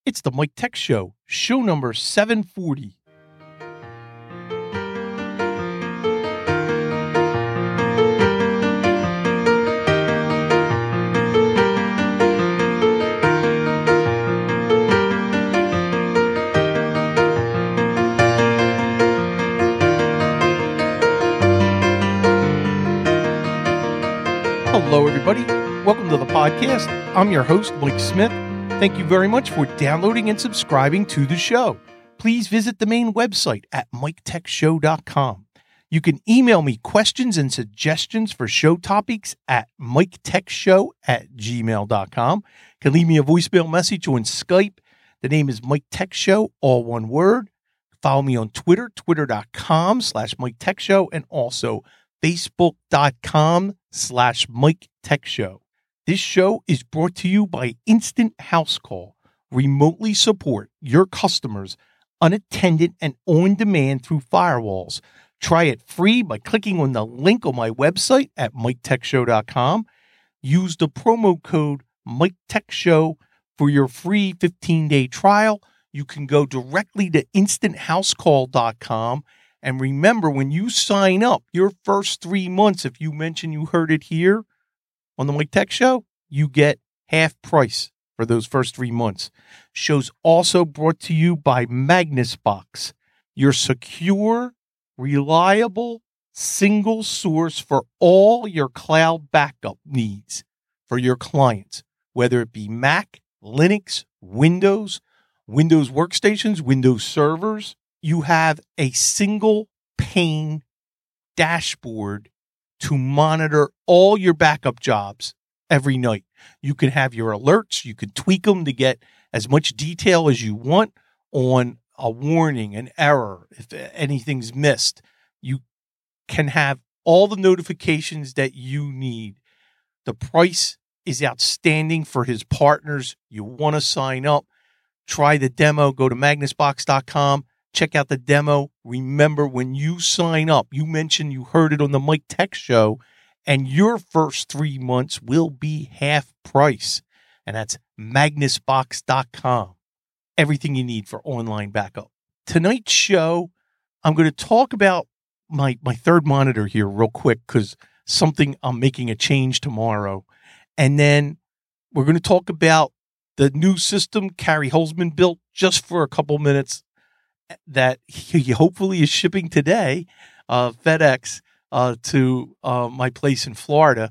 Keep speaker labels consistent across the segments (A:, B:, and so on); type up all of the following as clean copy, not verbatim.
A: It's the Mike Tech Show, show number 740. Hello, everybody. Welcome to the podcast. I'm your host, Mike Smith. Thank you very much for downloading and subscribing to the show. Please visit the main website at miketechshow.com. You can email me questions and suggestions for show topics at miketechshow@gmail.com. You can leave me a voicemail message on Skype. The name is Mike Tech Show, all one word. Follow me on Twitter, twitter.com/Mike Tech Show, and also facebook.com/Mike Tech Show. This show is brought to you by Instant House Call. Remotely support your customers unattended and on demand through firewalls. Try it free by clicking on the link on my website at miketechshow.com. Use the promo code MikeTechShow for your free 15-day trial. You can go directly to instanthousecall.com. And remember, when you sign up, your first 3 months, if you mention you heard it here on the Mike Tech Show, you get half price for those first 3 months. Show's also brought to you by MagnusBox, your secure, reliable, single source for all your cloud backup needs for your clients, whether it be Mac, Linux, Windows workstations, Windows servers. You have a single pane dashboard to monitor all your backup jobs every night. You can have your alerts. You can tweak them to get as much detail as you want on a warning, an error, if anything's missed. You can have all the notifications that you need. The price is outstanding for his partners. You want to sign up. Try the demo. Go to magnusbox.com. Check out the demo. Remember, when you sign up, you mentioned you heard it on the Mike Tech Show, and your first 3 months will be half price. And that's magnusbox.com. Everything you need for online backup. Tonight's show, I'm going to talk about my third monitor here real quick because I'm making a change tomorrow. And then we're going to talk about the new system Carrie Holzman built just for a couple minutes that he hopefully is shipping today, FedEx, to my place in Florida.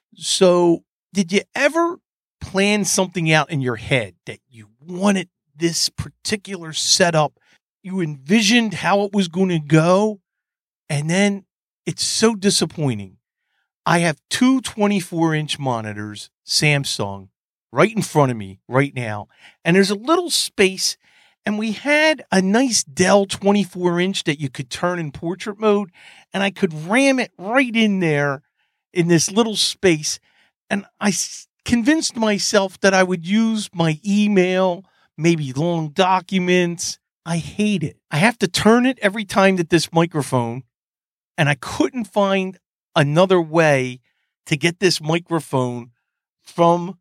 A: So did you ever plan something out in your head that you wanted this particular setup? You envisioned how it was going to go, and then it's so disappointing. I have two 24-inch monitors, Samsung, right in front of me right now, and there's a little space. And we had a nice Dell 24-inch that you could turn in portrait mode, and I could ram it right in there in this little space. And I convinced myself that I would use my email, maybe long documents. I hate it. I have to turn it every time that this microphone, and I couldn't find another way to get this microphone from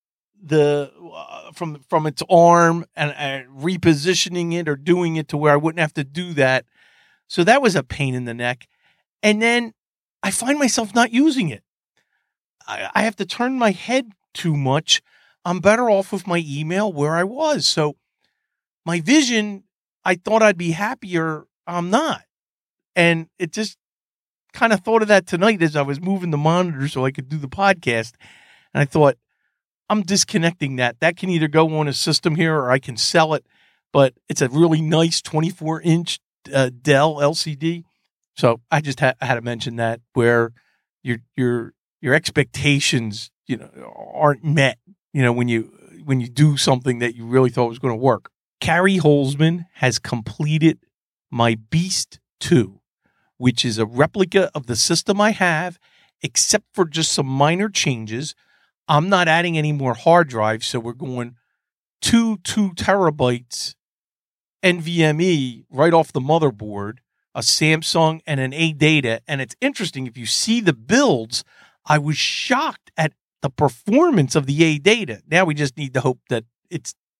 A: from its arm and repositioning it or doing it to where I wouldn't have to do that. So that was a pain in the neck. And then I find myself not using it. I have to turn my head too much. I'm better off with my email where I was. So my vision, I thought I'd be happier. I'm not. And it just kind of thought of that tonight as I was moving the monitor so I could do the podcast. And I thought, I'm disconnecting that. That can either go on a system here or I can sell it, but it's a really nice 24-inch Dell LCD. So I just had to mention that, where your expectations, aren't met, when you do something that you really thought was going to work. Carrie Holzman has completed my Beast 2, which is a replica of the system I have, except for just some minor changes. I'm not adding any more hard drives, so we're going 2 terabytes NVMe right off the motherboard, a Samsung and an ADATA. And it's interesting, if you see the builds, I was shocked at the performance of the ADATA. Now we just need to hope that they're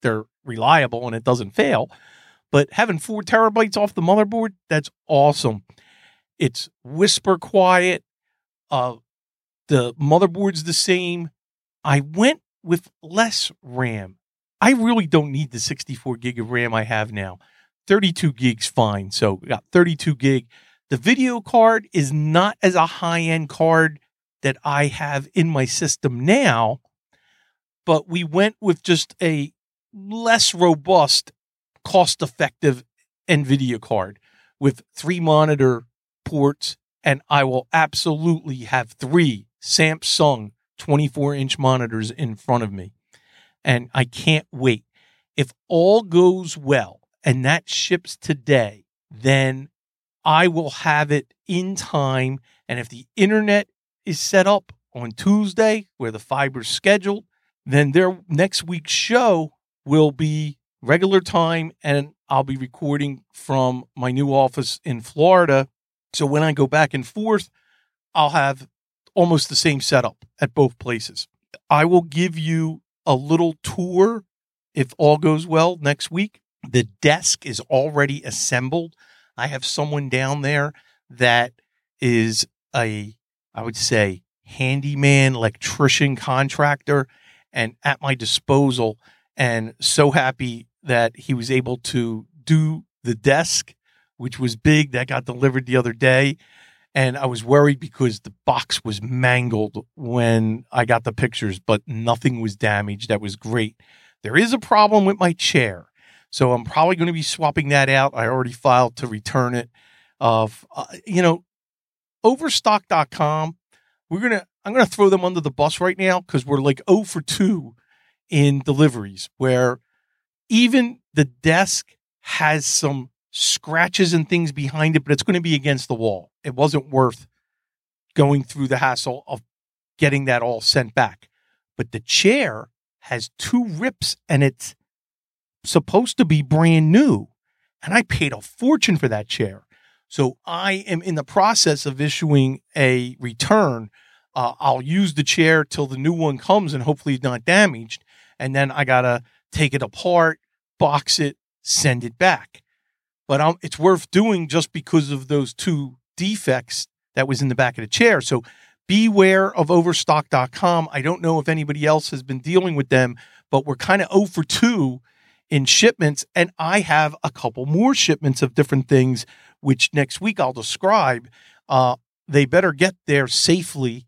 A: reliable and it doesn't fail. But having 4 terabytes off the motherboard, that's awesome. It's whisper quiet. The motherboard's the same. I went with less RAM. I really don't need the 64 gig of RAM I have now. 32 gigs fine. So we got 32 gig. The video card is not as a high-end card that I have in my system now, but we went with just a less robust, cost-effective NVIDIA card with 3 monitor ports, and I will absolutely have 3 Samsung 24-inch monitors in front of me. And I can't wait. If all goes well and that ships today, then I will have it in time. And if the internet is set up on Tuesday where the fiber's scheduled, then their next week's show will be regular time, and I'll be recording from my new office in Florida. So when I go back and forth, I'll have almost the same setup at both places. I will give you a little tour if all goes well next week. The desk is already assembled. I have someone down there that is I would say, handyman, electrician, contractor, and at my disposal. And so happy that he was able to do the desk, which was big, that got delivered the other day. And I was worried because the box was mangled when I got the pictures, but nothing was damaged. That was great. There is a problem with my chair, so I'm probably going to be swapping that out. I already filed to return it. Overstock.com, I'm going to throw them under the bus right now because we're like 0 for 2 in deliveries, where even the desk has some scratches and things behind it, but it's going to be against the wall. It wasn't worth going through the hassle of getting that all sent back. But the chair has 2 rips and it's supposed to be brand new. And I paid a fortune for that chair. So I am in the process of issuing a return. I'll use the chair till the new one comes and hopefully it's not damaged. And then I got to take it apart, box it, send it back. But it's worth doing just because of those 2 defects that was in the back of the chair. So beware of Overstock.com. I don't know if anybody else has been dealing with them, but we're kind of 0 for 2 in shipments. And I have a couple more shipments of different things, which next week I'll describe. They better get there safely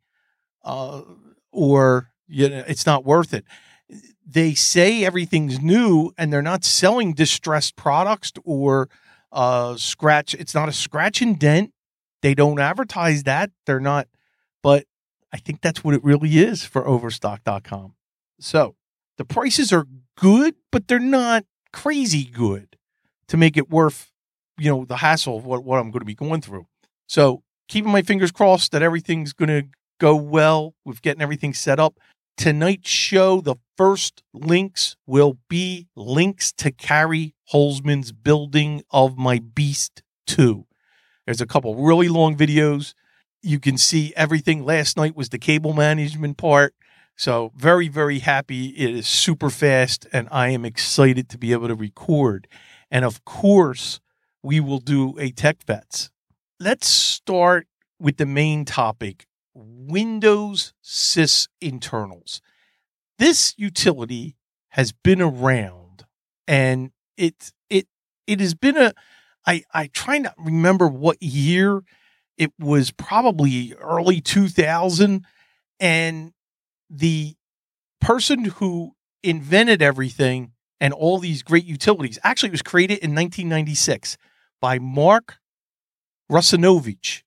A: or it's not worth it. They say everything's new and they're not selling distressed products or scratch. It's not a scratch and dent. They don't advertise that. They're not, but I think that's what it really is for Overstock.com. So the prices are good, but they're not crazy good to make it worth, the hassle of what I'm going to be going through. So keeping my fingers crossed that everything's going to go well with getting everything set up. Tonight's show, the first links will be links to Carrie Holzman's building of my Beast 2. There's a couple really long videos. You can see everything. Last night was the cable management part. So very, very happy. It is super fast, and I am excited to be able to record. And of course, we will do a Tech Vets. Let's start with the main topic, Windows Sys internals. This utility has been around, and it has been I try not remember what year. It was probably early 2000, and the person who invented everything and all these great utilities, actually it was created in 1996 by Mark Russinovich.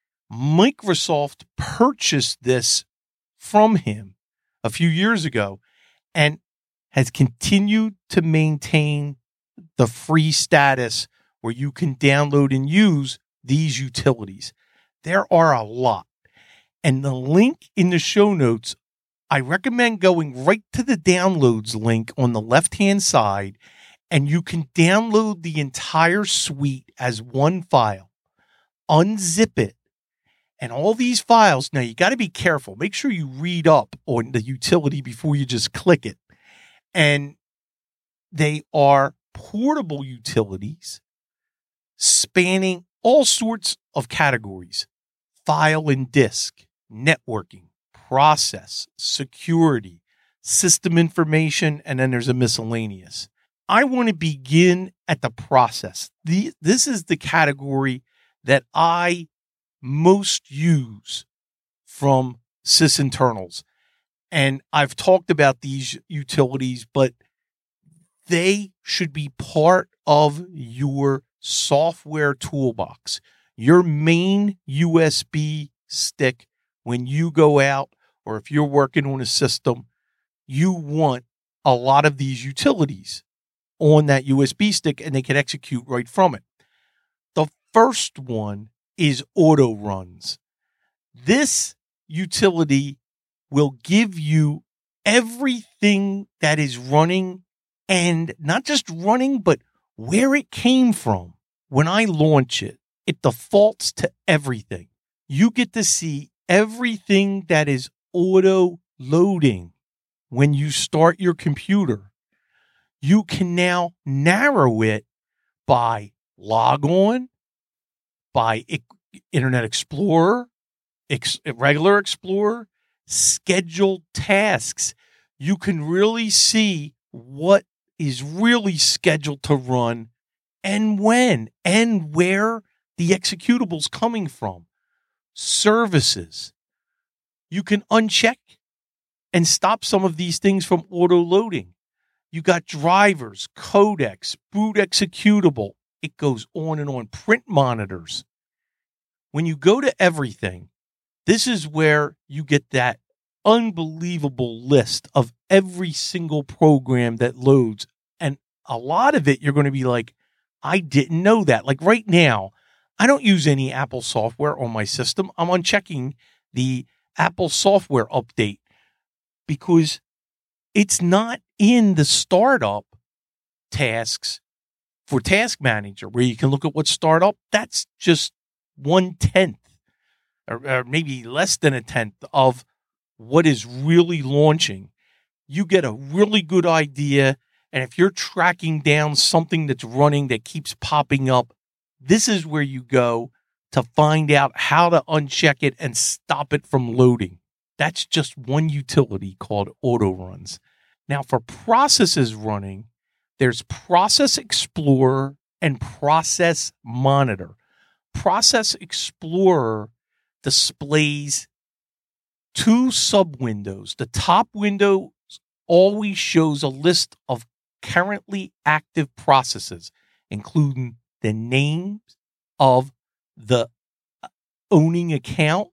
A: Microsoft purchased this from him a few years ago and has continued to maintain the free status where you can download and use these utilities. There are a lot. And the link in the show notes, I recommend going right to the downloads link on the left-hand side, and you can download the entire suite as one file, unzip it, and all these files. Now, you got to be careful. Make sure you read up on the utility before you just click it. And they are portable utilities spanning all sorts of categories: file and disk, networking, process, security, system information, and then there's a miscellaneous. I want to begin at the process. This is the category that I most use from sysinternals. And I've talked about these utilities, but they should be part of your software toolbox. Your main USB stick, when you go out, or if you're working on a system, you want a lot of these utilities on that USB stick, and they can execute right from it. The first one is auto runs. This utility will give you everything that is running, and not just running, but where it came from. When I launch it, it defaults to everything. You get to see everything that is auto loading when you start your computer. You can now narrow it by log on, by Internet Explorer, regular Explorer, scheduled tasks. You can really see what is really scheduled to run and when and where the executable's coming from. Services. You can uncheck and stop some of these things from auto loading. You got drivers, codecs, boot executable. It goes on and on. Print monitors. When you go to everything, this is where you get that unbelievable list of every single program that loads. And a lot of it, you're going to be like, I didn't know that. Like right now, I don't use any Apple software on my system. I'm unchecking the Apple software update because it's not in the startup tasks for Task Manager, where you can look at what's startup. That's just 1/10 or maybe less than 1/10 of what is really launching. You get a really good idea. And if you're tracking down something that's running that keeps popping up, this is where you go to find out how to uncheck it and stop it from loading. That's just one utility called auto runs. Now, for processes running, there's Process Explorer and Process Monitor. Process Explorer displays two sub-windows. The top window always shows a list of currently active processes, including the names of the owning account,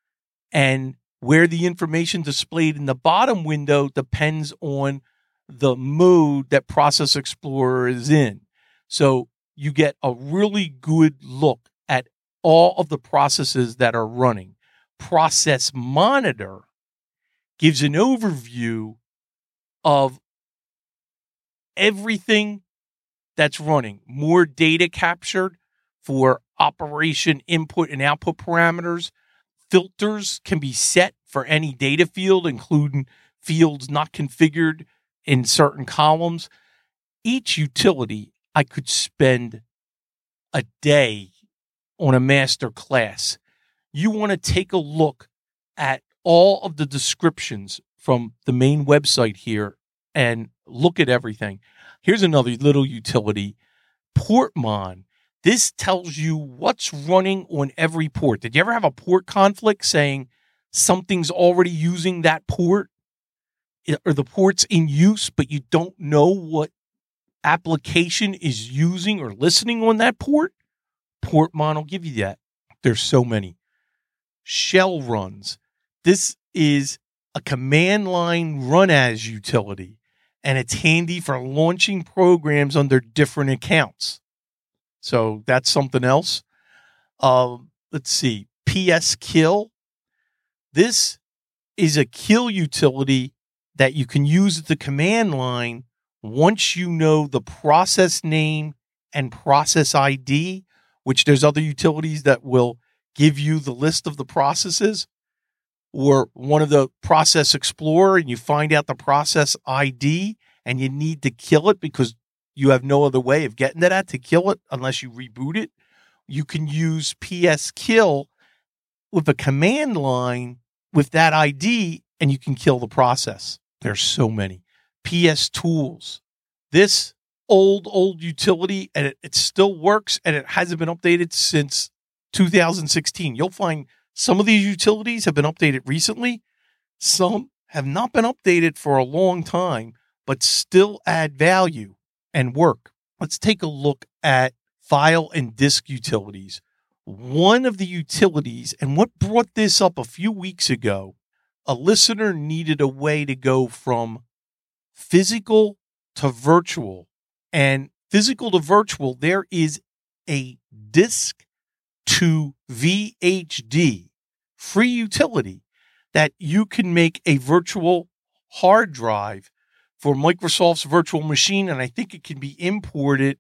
A: and where the information displayed in the bottom window depends on the mode that Process Explorer is in. So you get a really good look at all of the processes that are running. Process Monitor gives an overview of everything that's running. More data captured for operation input and output parameters. Filters can be set for any data field, including fields not configured in certain columns. Each utility, I could spend a day on a master class. You want to take a look at all of the descriptions from the main website here and look at everything. Here's another little utility, Portmon. This tells you what's running on every port. Did you ever have a port conflict saying something's already using that port, or the port's in use, but you don't know what application is using or listening on that port? Portmon will give you that. There's so many. Shell runs. This is a command line run as utility, and it's handy for launching programs under different accounts. So that's something else. Let's see. PS Kill. This is a kill utility that you can use at the command line once you know the process name and process ID, which there's other utilities that will give you the list of the processes, or one of the Process Explorer, and you find out the process ID, and you need to kill it because you have no other way of getting to that to kill it unless you reboot it, you can use PS Kill with a command line with that ID, and you can kill the process. There's so many. PS Tools. This old utility, and it still works, and it hasn't been updated since 2016. You'll find some of these utilities have been updated recently. Some have not been updated for a long time, but still add value and work. Let's take a look at file and disk utilities. One of the utilities, and what brought this up a few weeks ago, a listener needed a way to go from physical to virtual. And physical to virtual, there is a disk to VHD free utility that you can make a virtual hard drive for Microsoft's virtual machine. And I think it can be imported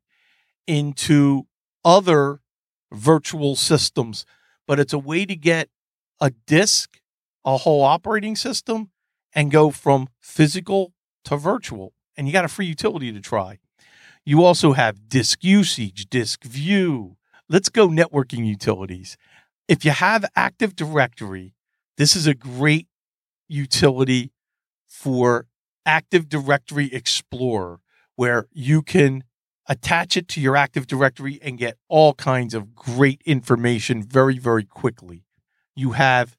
A: into other virtual systems, but it's a way to get a disk, a whole operating system, and go from physical to virtual. And you got a free utility to try. You also have disk usage, disk view. Let's go networking utilities. If you have Active Directory, this is a great utility for Active Directory Explorer, where you can attach it to your Active Directory and get all kinds of great information very, very quickly. You have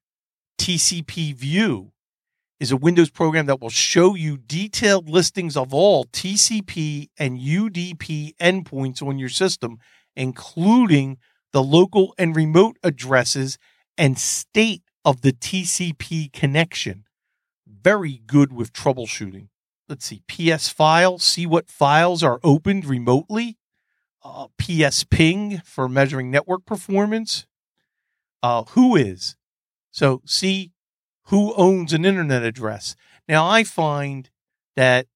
A: TCP View, is a Windows program that will show you detailed listings of all TCP and UDP endpoints on your system, including the local and remote addresses and state of the TCP connection. Very good with troubleshooting. Let's see, PS File, see what files are opened remotely. PS Ping for measuring network performance. Whois, so see who owns an internet address. Now, I find that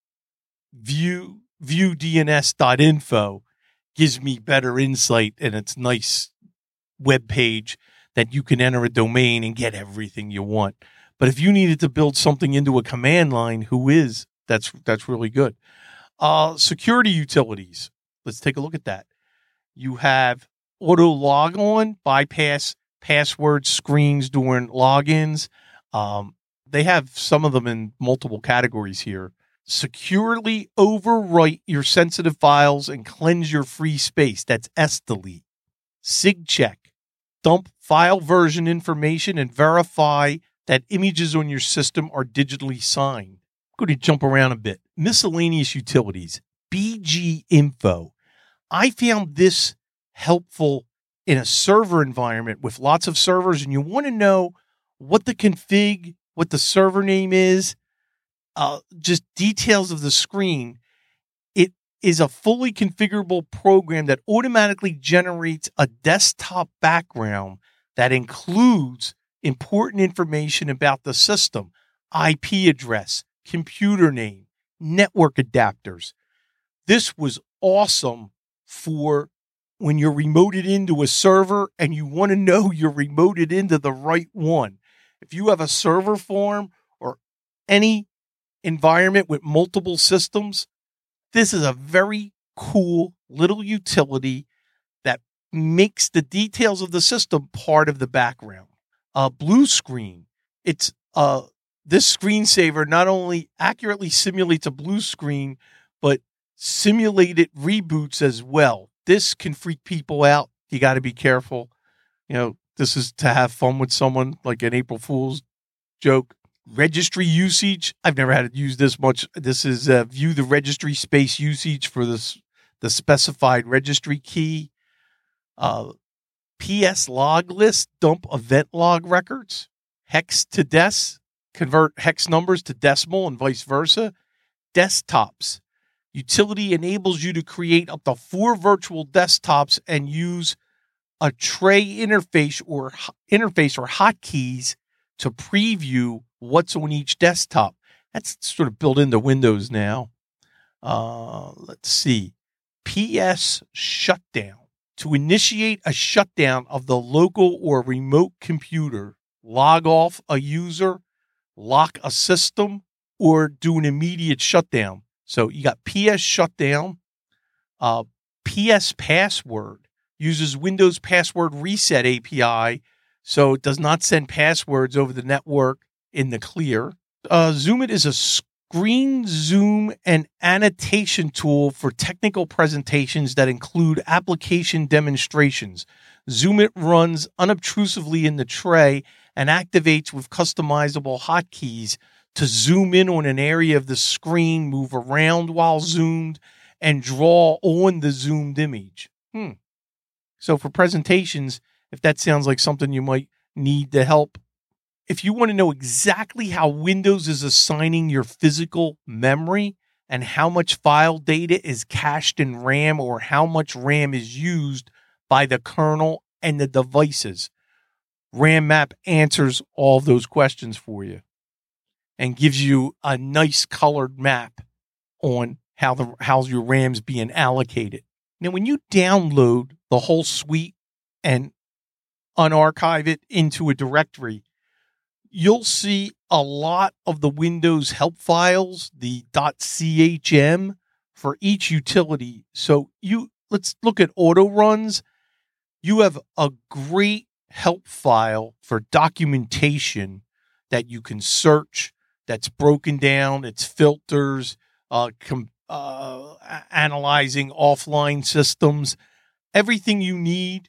A: viewdns.info gives me better insight, and it's a nice web page that you can enter a domain and get everything you want. But if you needed to build something into a command line, Whois, that's really good. Security utilities. Let's take a look at that. You have auto log on, bypass password screens during logins. They have some of them in multiple categories here. Securely overwrite your sensitive files and cleanse your free space. That's SDelete. SigCheck. Dump file version information and verify that images on your system are digitally signed. I'm going to jump around a bit. Miscellaneous utilities. BG Info. I found this helpful in a server environment with lots of servers, and you want to know what the config, what the server name is, just details of the screen. It is a fully configurable program that automatically generates a desktop background that includes important information about the system, IP address, computer name, network adapters. This was awesome for when you're remoted into a server and you want to know you're remoted into the right one. If you have a server farm or any environment with multiple systems, this is a very cool little utility that makes the details of the system part of the background. Blue screen. It's this screensaver not only accurately simulates a blue screen, but simulated reboots as well. This can freak people out. You got to be careful. You know, this is to have fun with someone, like an April Fool's joke. Registry usage. I've never had to use this much. This is view the registry space usage for the specified registry key. PS log list. Dump event log records. Hex to des. Convert hex numbers to decimal and vice versa. Desktops. Utility enables you to create up to 4 virtual desktops and use a tray interface or hotkeys to preview what's on each desktop. That's sort of built into Windows now. Let's see. PS shutdown. To initiate a shutdown of the local or remote computer, log off a user, lock a system, or do an immediate shutdown. So you got PS Shutdown, PS Password uses Windows Password Reset API, so it does not send passwords over the network in the clear. Zoom It is a screen zoom and annotation tool for technical presentations that include application demonstrations. Zoom It runs unobtrusively in the tray and activates with customizable hotkeys to zoom in on an area of the screen, move around while zoomed, and draw on the zoomed image. So for presentations, if that sounds like something you might need to help, if you want to know exactly how Windows is assigning your physical memory and how much file data is cached in RAM or how much RAM is used by the kernel and the devices, RAM Map answers all of those questions for you and gives you a nice colored map on how your RAM's being allocated. Now, when you download the whole suite and unarchive it into a directory, you'll see a lot of the Windows help files, the .chm for each utility. So let's look at auto runs. You have a great help file for documentation that you can search, that's broken down, it's filters, analyzing offline systems, everything you need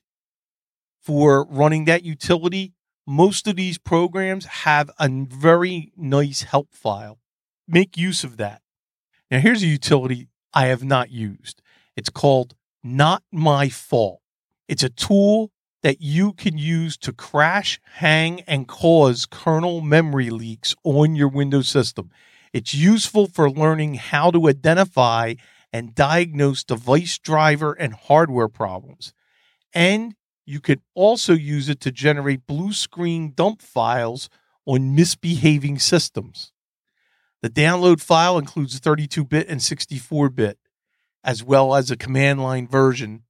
A: for running that utility. Most of these programs have a very nice help file. Make use of that. Now, here's a utility I have not used. It's called Not My Fault. It's a tool that you can use to crash, hang, and cause kernel memory leaks on your Windows system. It's useful for learning how to identify and diagnose device driver and hardware problems. And you could also use it to generate blue screen dump files on misbehaving systems. The download file includes 32-bit and 64-bit, as well as a command line version.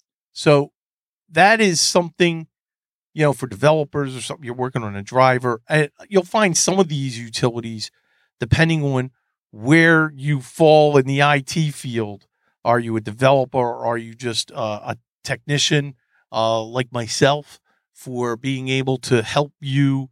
A: So that is something, for developers or something you're working on a driver. You'll find some of these utilities, depending on where you fall in the IT field. Are you a developer or are you just a technician like myself, for being able to help you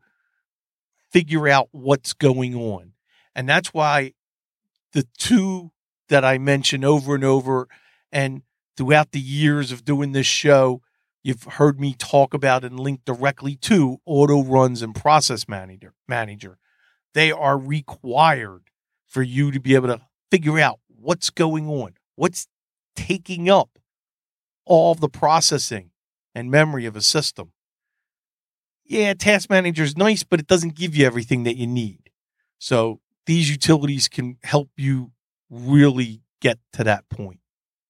A: figure out what's going on? And that's why the two that I mention over and over, and throughout the years of doing this show, you've heard me talk about and link directly to Auto Runs and Process Manager. They are required for you to be able to figure out what's going on, what's taking up all the processing and memory of a system. Yeah, Task Manager is nice, but it doesn't give you everything that you need. So these utilities can help you really get to that point.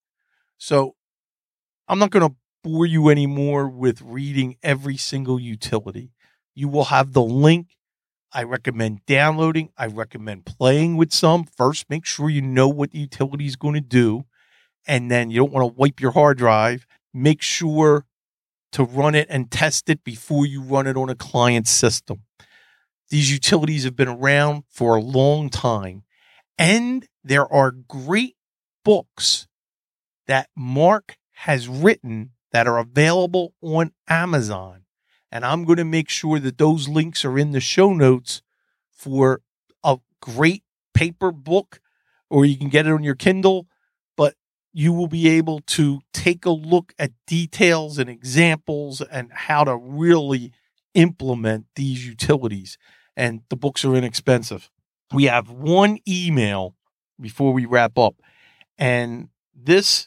A: So I'm not going to bore you anymore with reading every single utility. You will have the link. I recommend downloading. I recommend playing with some. First, make sure you know what the utility is going to do. And then you don't want to wipe your hard drive. Make sure to run it and test it before you run it on a client system. These utilities have been around for a long time. And there are great books that Mark has written that are available on Amazon. And I'm going to make sure that those links are in the show notes for a great paper book, or you can get it on your Kindle, but you will be able to take a look at details and examples and how to really implement these utilities. And the books are inexpensive. We have one email before we wrap up, and this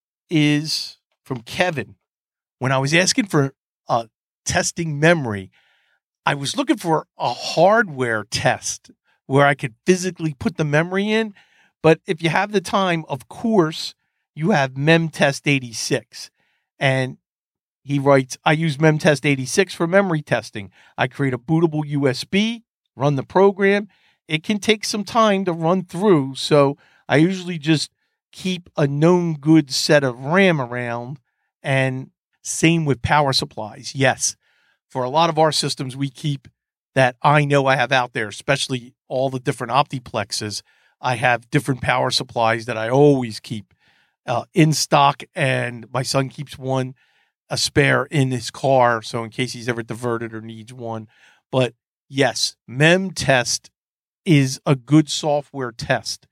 A: is from Kevin. When I was asking for testing memory, I was looking for a hardware test where I could physically put the memory in. But if you have the time, of course, you have MemTest 86. And he writes, I use MemTest 86 for memory testing. I create a bootable USB, run the program. It can take some time to run through. So I usually just keep a known good set of RAM around, and same with power supplies. Yes, for a lot of our systems, we keep that I know I have out there, especially all the different optiplexes. I have different power supplies that I always keep in stock, and my son keeps one a spare in his car, so in case he's ever diverted or needs one. But yes, MemTest is a good software test.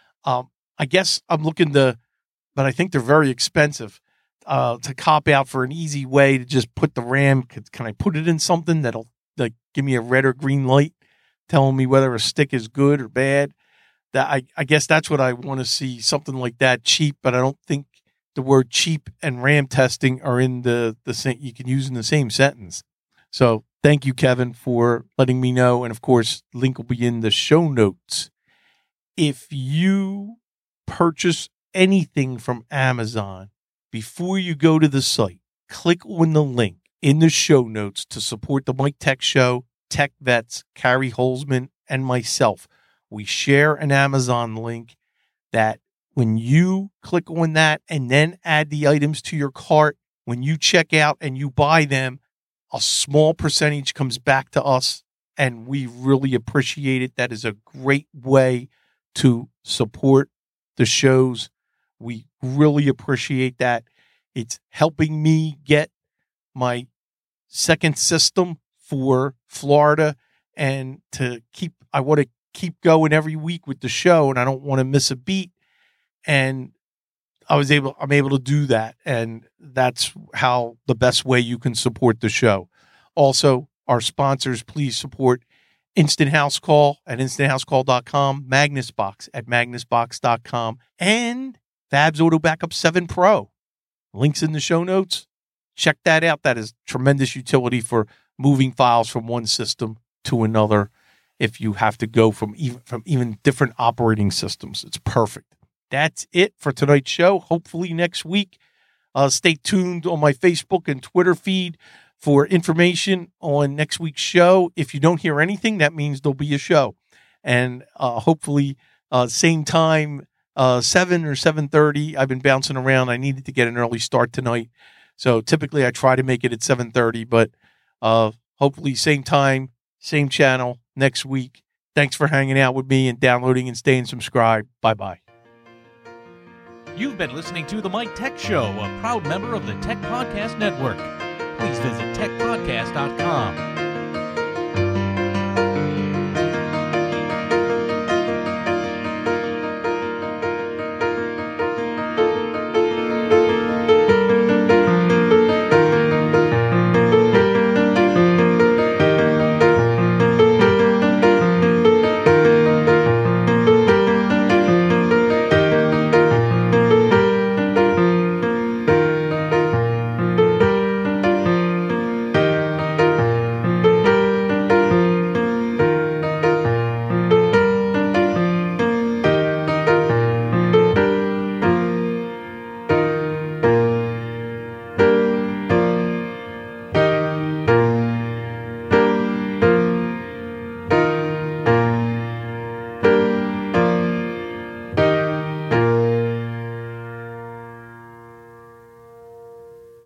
A: I guess I'm looking to, but I think they're very expensive. To cop out for an easy way to just put the RAM. Can I put it in something that'll like give me a red or green light, telling me whether a stick is good or bad? That I guess that's what I want to see, something like that, cheap. But I don't think the word cheap and RAM testing are in the same. You can use in the same sentence. So thank you, Kevin, for letting me know. And of course, link will be in the show notes. If you purchase anything from Amazon, before you go to the site, click on the link in the show notes to support the Mike Tech Show, Tech Vets, Carrie Holzman, and myself. We share an Amazon link that when you click on that and then add the items to your cart, when you check out and you buy them, a small percentage comes back to us, and we really appreciate it. That is a great way to support the shows. We really appreciate that. It's helping me get my second system for Florida, and I want to keep going every week with the show, and I don't want to miss a beat. And I'm able to do that. And that's how the best way you can support the show. Also, our sponsors, please support Instant House Call at instanthousecall.com, MagnusBox at magnusbox.com, and Fabs Auto Backup 7 Pro. Links in the show notes. Check that out. That is tremendous utility for moving files from one system to another. If you have to go from even different operating systems, it's perfect. That's it for tonight's show. Hopefully next week, stay tuned on my Facebook and Twitter feed for information on next week's show. If you don't hear anything, that means there'll be a show. And hopefully same time, 7 or 7:30. I've been bouncing around. I needed to get an early start tonight. So typically I try to make it at 7:30, but hopefully same time, same channel next week. Thanks for hanging out with me and downloading and staying subscribed. Bye-bye.
B: You've been listening to The Mike Tech Show, a proud member of the Tech Podcast Network. Please visit techpodcast.com.